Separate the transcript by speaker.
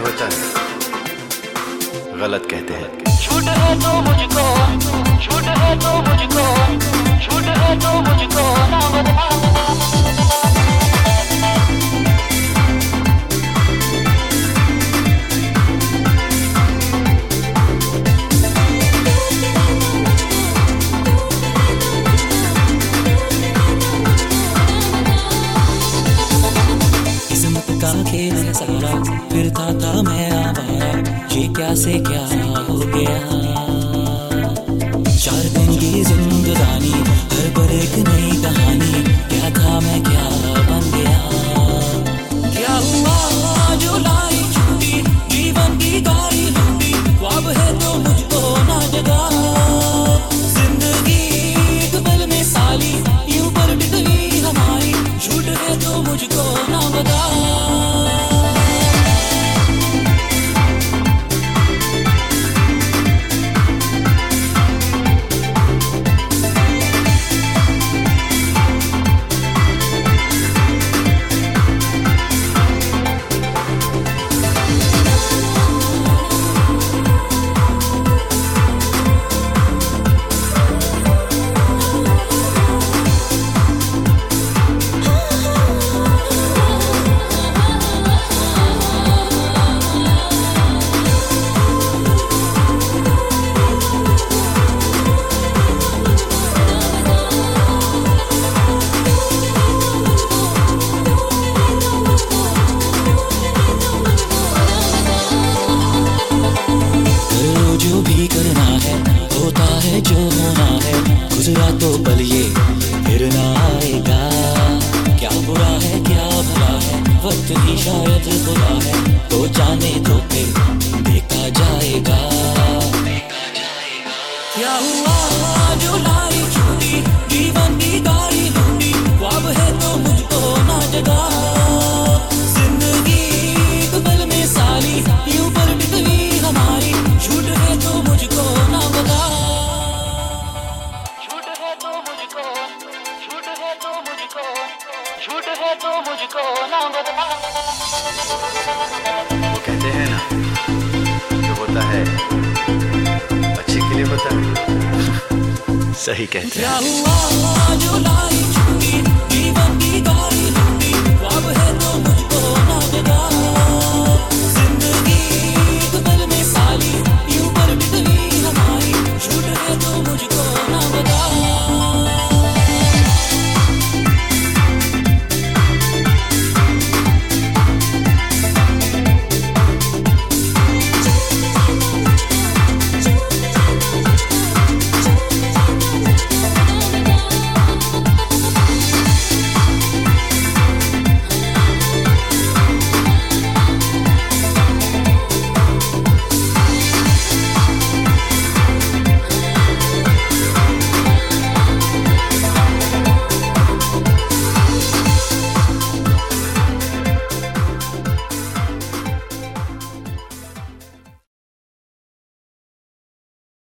Speaker 1: होता है, गलत कहते हैं।
Speaker 2: झूठ है तो मुझको, झूठ है तो मुझको, झूठ है तो मुझको ना बता।
Speaker 3: का खेल है सारा, फिरता था मैं आवारा, ये क्या से क्या हो गया। 4 दिन की जिंदगानी, हर पर एक नई कहानी, क्या था मैं क्या बन गया। क्या हुआ जो लाई छूटी, जीवन की गाड़ी लूटी, ख्वाब है तो मुझको ना जगा। जिंदगी एक पल में साली, यूं पलट गई हमारी, झूठ है तो मुझको ना बता। जो भी करना है, होता है जो होना है, गुजरा तो पल ये फिर ना आएगा। क्या बुरा है क्या भला है, वक्त ही शायद बुरा है, तो जाने दो फिर देखा जाएगा। क्या हुआ जो लाई छूटी, जीवन की गाड़ी लूटी, ख्वाब है तो मुझको ना जगा। जिंदगी एक पल में साली, यूं पलट गई हमारी, झूठ है तो मुझको ना बता।
Speaker 2: झूठ है तो मुझको, झूठ है तो मुझको, झूठ है तो मुझको ना बता।
Speaker 1: वो कहते हैं ना, जो होता है अच्छे के लिए होता है। सही कहते हैं।
Speaker 3: क्या हुआ जो लाई